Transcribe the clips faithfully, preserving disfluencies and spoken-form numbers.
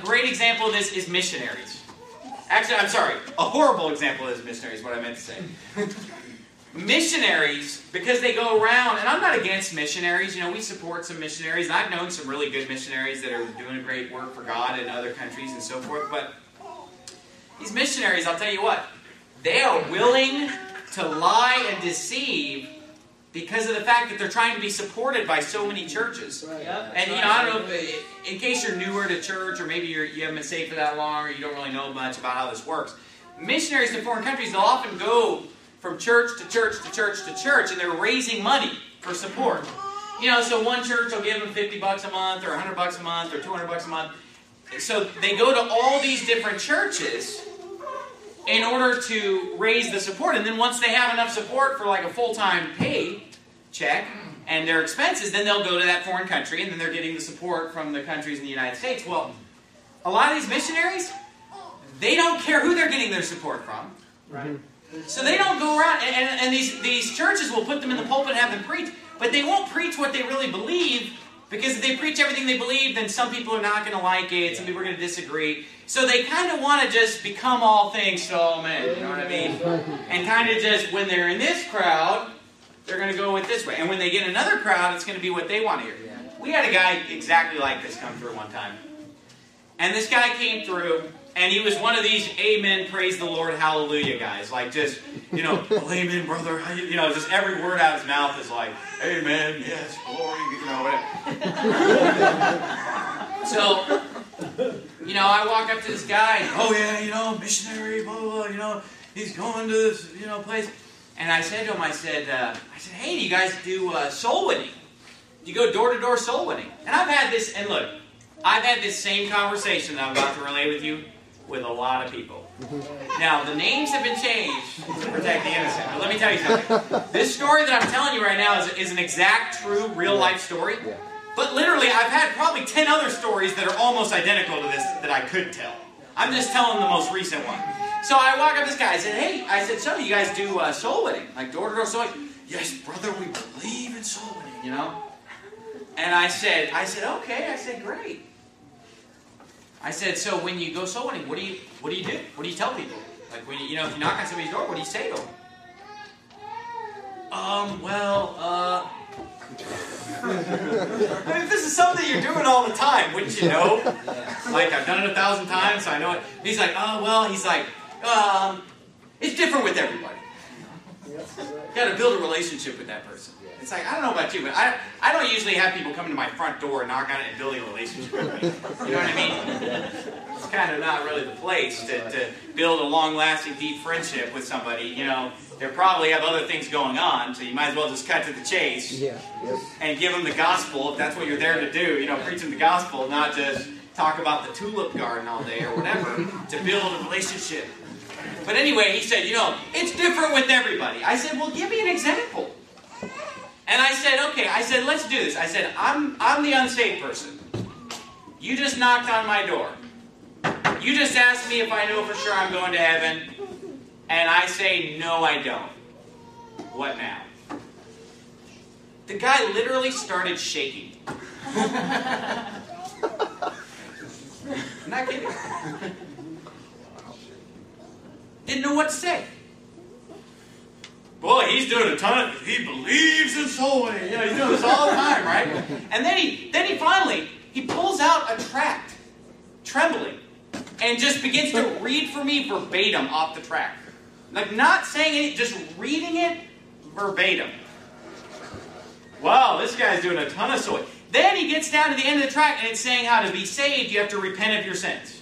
great example of this is missionaries. Actually, I'm sorry, a horrible example of this missionaries is what I meant to say. Missionaries, because they go around, and I'm not against missionaries, you know, we support some missionaries, and I've known some really good missionaries that are doing a great work for God in other countries and so forth, but these missionaries, I'll tell you what, they are willing to lie and deceive because of the fact that they're trying to be supported by so many churches. Right. Yep, and, you right. know, I don't know, if, in case you're newer to church, or maybe you're, you haven't been saved for that long, or you don't really know much about how this works, missionaries to foreign countries, they'll often go from church to church to church to church, and they're raising money for support. You know, so one church will give them fifty bucks a month, or one hundred bucks a month, or two hundred bucks a month. So they go to all these different churches in order to raise the support. And then once they have enough support for like a full-time pay check and their expenses, then they'll go to that foreign country, and then they're getting the support from the countries in the United States. Well, a lot of these missionaries, they don't care who they're getting their support from. Right. So they don't go around, and, and, and these, these churches will put them in the pulpit and have them preach, but they won't preach what they really believe, because if they preach everything they believe, then some people are not going to like it, some people are going to disagree. So they kind of want to just become all things to all men, you know what I mean? And kind of just, when they're in this crowd, they're going to go with this way. And when they get in another crowd, it's going to be what they want to hear. We had a guy exactly like this come through one time. And this guy came through, and he was one of these amen, praise the Lord, hallelujah guys. Like just, you know, oh, amen, brother. You know, just every word out of his mouth is like, amen, yes, glory, you know, whatever. So, you know, I walk up to this guy, and, oh yeah, you know, missionary, blah, blah, blah, you know, he's going to this, you know, place. And I said to him, I said, uh, I said, hey, do you guys do uh, soul winning? Do you go door-to-door soul winning? And I've had this, and look, I've had this same conversation that I'm about to relay with you with a lot of people. Now, the names have been changed to protect the innocent. But let me tell you something. This story that I'm telling you right now is, is an exact, true, real-life story. But literally, I've had probably ten other stories that are almost identical to this that I could tell. I'm just telling the most recent one. So I walk up to this guy. I said, hey, I said, so you guys do uh, soul winning? Like door-to-door soul winning? Yes, brother, we believe in soul winning, you know? And I said, I said, okay. I said, great. I said, so when you go soul winning, what do you what do you do? What do you tell people? Like when you, you know, if you knock on somebody's door, what do you say to them? Um, well, uh, I mean, if this is something you're doing all the time, wouldn't you know? Like I've done it a thousand times, so I know it. And he's like, oh well, he's like, um, it's different with everybody. You got to build a relationship with that person. It's like, I don't know about you, but I, I don't usually have people come to my front door and knock on it and building a relationship with me. You know what I mean? It's kind of not really the place to, to build a long-lasting, deep friendship with somebody. You know, they probably have other things going on, so you might as well just cut to the chase yeah. Yep. and give them the gospel, if that's what you're there to do. You know, preach them the gospel, not just talk about the tulip garden all day or whatever, to build a relationship. But anyway, he said, you know, it's different with everybody. I said, well, give me an example. And I said, okay, I said, let's do this. I said, I'm, I'm the unsaved person. You just knocked on my door. You just asked me if I know for sure I'm going to heaven. And I say, no, I don't. What now? The guy literally started shaking. I'm not kidding. Didn't know what to say. Boy, he's doing a ton of, he believes in soul winning. You know, he's doing this all the time, right? And then he, then he finally, he pulls out a tract, trembling, and just begins to read for me verbatim off the tract. Like not saying it, just reading it verbatim. Wow, this guy's doing a ton of soul. Then he gets down to the end of the tract, and it's saying how to be saved, you have to repent of your sins.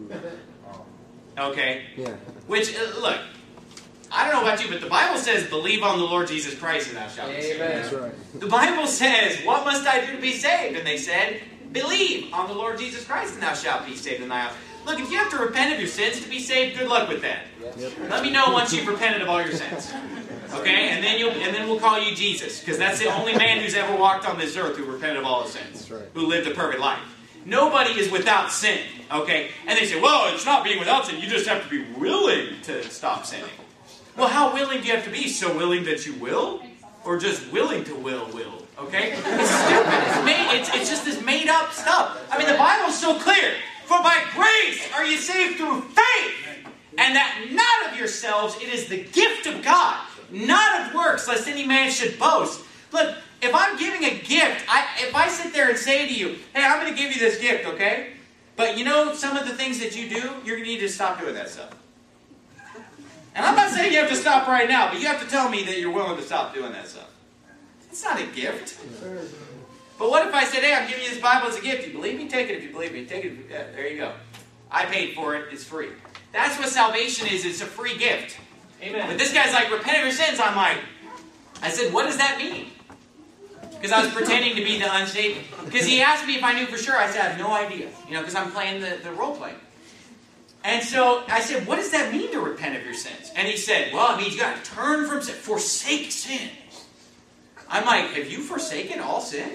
Okay? Yeah. Which, uh, look, I don't know about you, but the Bible says, believe on the Lord Jesus Christ and thou shalt be saved. That's right. The Bible says, what must I do to be saved? And they said, believe on the Lord Jesus Christ and thou shalt be saved in thy house. Look, if you have to repent of your sins to be saved, good luck with that. Yep. Let me know once you've repented of all your sins. Okay? And then you'll and then we'll call you Jesus, because that's the only man who's ever walked on this earth who repented of all his sins. That's right. Who lived a perfect life. Nobody is without sin. Okay? And they say, well, it's not being without sin. You just have to be willing to stop sinning. Well, how willing do you have to be? So willing that you will? Or just willing to will, will? Okay? It's stupid. It's, made, it's, it's just this made up stuff. I mean, the Bible's so clear. For by grace are you saved through faith, and that not of yourselves, it is the gift of God, not of works, lest any man should boast. Look, if I'm giving a gift, I, if I sit there and say to you, hey, I'm going to give you this gift, okay? But you know some of the things that you do, you're going to need to stop doing that stuff. And I'm not saying you have to stop right now, but you have to tell me that you're willing to stop doing that stuff. It's not a gift. But what if I said, hey, I'm giving you this Bible as a gift. You believe me? Take it if you believe me. Take it. If you, yeah, there you go. I paid for it. It's free. That's what salvation is. It's a free gift. Amen. But this guy's like, repent of your sins. I'm like, I said, what does that mean? Because I was pretending to be the unsaved. Because he asked me if I knew for sure. I said, I have no idea. You know, because I'm playing the, the role play. And so I said, what does that mean to repent of your sins? And he said, well, it means you got to turn from sin. Forsake sin. I'm like, have you forsaken all sin?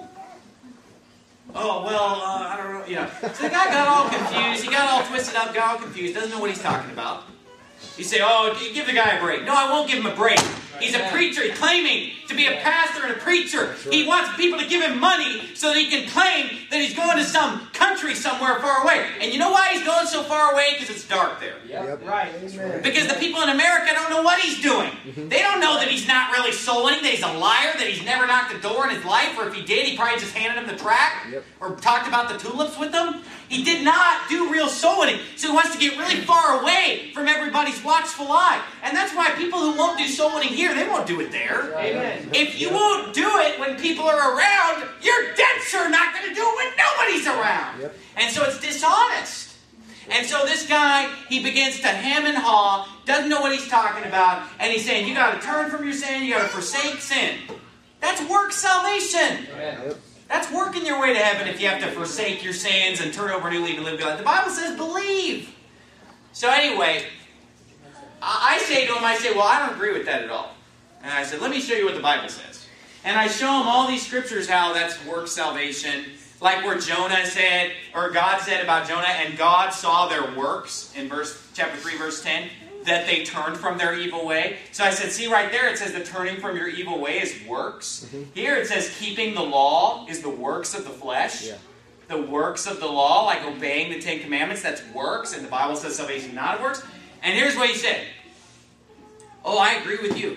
Oh, well, uh, I don't know. You know. So the guy got all confused. He got all twisted up, got all confused. Doesn't know what he's talking about. You say, oh, give the guy a break. No, I won't give him a break. He's a preacher. He's claiming to be a pastor and a preacher. He wants people to give him money so that he can claim that he's going to some country somewhere far away. And you know why he's going so far away? Because it's dark there. Yep. Right. Because the people in America don't know what he's doing. They don't know that he's not really soul winning, that he's a liar, that he's never knocked a door in his life, or if he did, he probably just handed him the tract, yep. or talked about the tulips with them. He did not do real soul winning. So he wants to get really far away from everybody's watchful eye. And that's why people who won't do soul winning here, they won't do it there. Amen. If you won't do it when people are around, you're dead sure not going to do it when nobody's around. Yep. And so it's dishonest. And so this guy, he begins to hem and haw, doesn't know what he's talking about, and he's saying, you got to turn from your sin, you got to forsake sin. That's work salvation. Yep. That's working your way to heaven if you have to forsake your sins and turn over a new leaf and live God. The Bible says believe. So anyway, I say to him, I say, well, I don't agree with that at all. And I said, let me show you what the Bible says. And I show him all these scriptures how that's work salvation. Like where Jonah said, or God said about Jonah, and God saw their works in verse chapter three, verse ten, that they turned from their evil way. So I said, see right there, it says that turning from your evil way is works. Mm-hmm. Here it says keeping the law is the works of the flesh. Yeah. The works of the law, like obeying the Ten Commandments, that's works. And the Bible says salvation not of works. And here's what he said. Oh, I agree with you.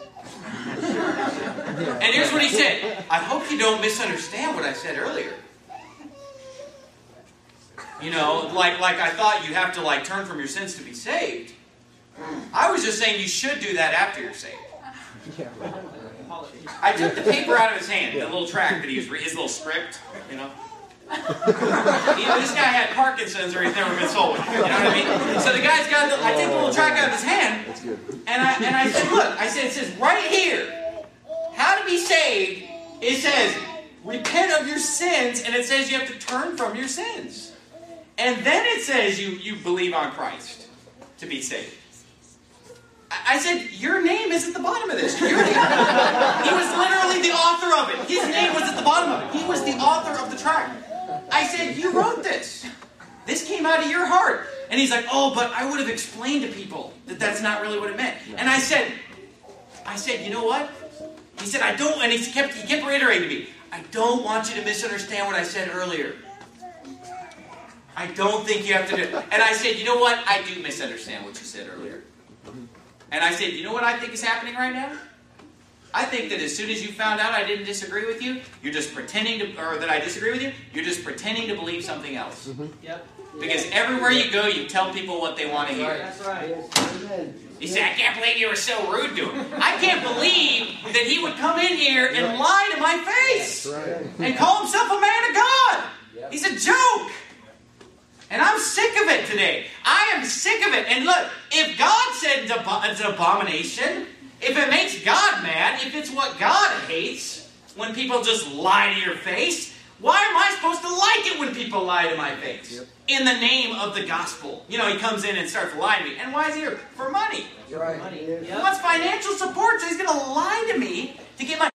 And here's what he said. I hope you don't misunderstand what I said earlier. You know, like, like I thought you have to like turn from your sins to be saved. I was just saying you should do that after you're saved. I took the paper out of his hand, the little tract that he was, his little script, you know. Either this guy had Parkinson's or he's never been sold. You know what I mean? So the guy's got, the, I take the little tract out of his hand, and I and I said, look, I said, it says right here, how to be saved. It says, repent of your sins, and it says you have to turn from your sins. And then it says you, you believe on Christ to be saved. I said, your name is at the bottom of this. Your name. He was literally the author of it. His name was at the bottom of it. He was the author of the tract. I said, you wrote this. This came out of your heart. And he's like, oh, but I would have explained to people that that's not really what it meant. And I said, I said, you know what? He said, I don't, and he kept, he kept reiterating to me, I don't want you to misunderstand what I said earlier. I don't think you have to do it. And I said, you know what? I do misunderstand what you said earlier. And I said, you know what I think is happening right now? I think that as soon as you found out I didn't disagree with you, you're just pretending to, or that I disagree with you, you're just pretending to believe something else. Mm-hmm. Yep. Because everywhere you go, you tell people what they want to hear. That's right. You say, I can't believe you were so rude to him. I can't believe that he would come in here and lie to my face. That's right. And call himself a man of God. Yep. He's a joke. And I'm sick of it today. I am sick of it. And look, if God said it's an abomination, if it makes God mad, if it's what God hates, when people just lie to your face, why am I supposed to like it when people lie to my face? Yep. In the name of the gospel. You know, he comes in and starts lying to me. And why is he here? For money. Right. He wants financial support, so he's going to lie to me to get my